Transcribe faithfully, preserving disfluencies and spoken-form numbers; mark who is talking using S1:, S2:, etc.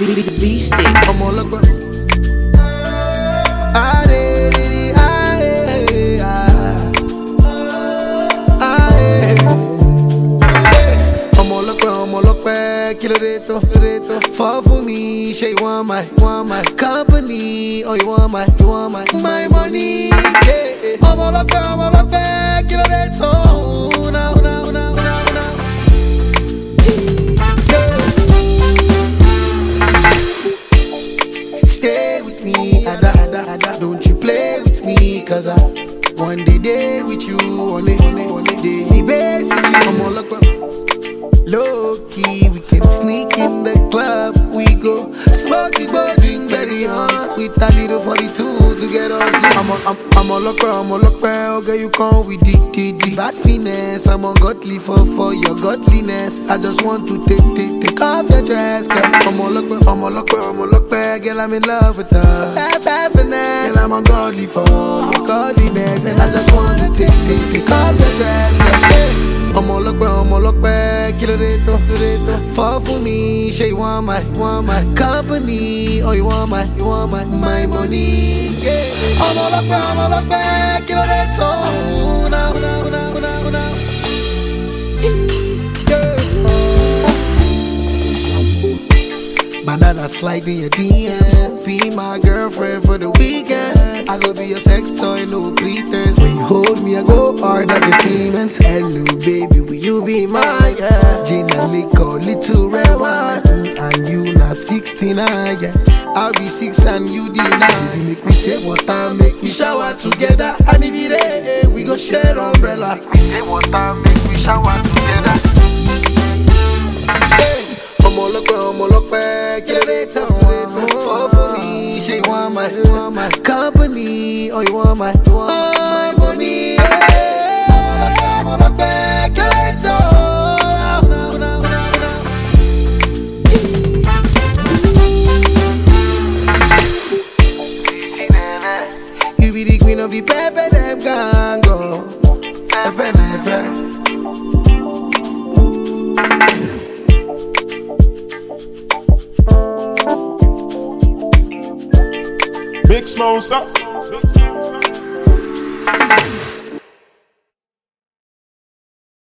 S1: V-Stick.
S2: I'm all up. Ah, de, de, de, ah, eh, ah. Ah, eh. I'm all up, I'm all up, kilo reto, reto. Fall for me, say you want my, want my company, or you want my, you want my, my money. Yeah, I'm all up, I'm all up, kilo reto. Now, now, now, now, now. Stay with me, ada, ada, ada. Don't you play with me, cause I one day day with you, on a, on a, on a daily basis with you. I'm all up, low key, we can sneak in the club. We go smoke it, but drink very hard with a little forty-two to get us lit. I'm a, I'm, I'm all up, I'm all up, okay, you come with the, the, the bad finesse. I'm ungodly for, for your godliness. I just want to take, take, take off your dress, cause I'm all up, I'm all up, I'm all up, girl, I'm in love with her. Bad, bad finesse, and I'm ungodly for your godliness. And I just want to take, take, take off your dress, cause yeah. I'm all up, I'm all up, kilo reto, reto. Fall for me, say you want my, want my company, or you want my, you want my, my money. Yeah. I'm all up, I'm all up, kilo reto. Now, now, now, now, now. Yeah. Banana slide in your D Ms. Be my girlfriend for the weekend. I go be your sex toy, no pretense. When you hold me, I go hard like a cement. Hello, baby, will you be mine? Yeah. Gin and liquor, little red wine. Mm, and you now sixty-nine, yeah. I'll be six and you the nine. Baby, make me say water, make me shower together. And if it rain, we go share umbrella. Make me say water, make me shower together. I'm all up, I'm all up, kilo reto. Fall for me, say you want my, you want my company, or you want my, you want my money. I'm all up, I'm all up, kilo reto. Now, now, now, now, now. You be the queen of the pepper, them gango. F N F N.
S3: Big Smoke, stop.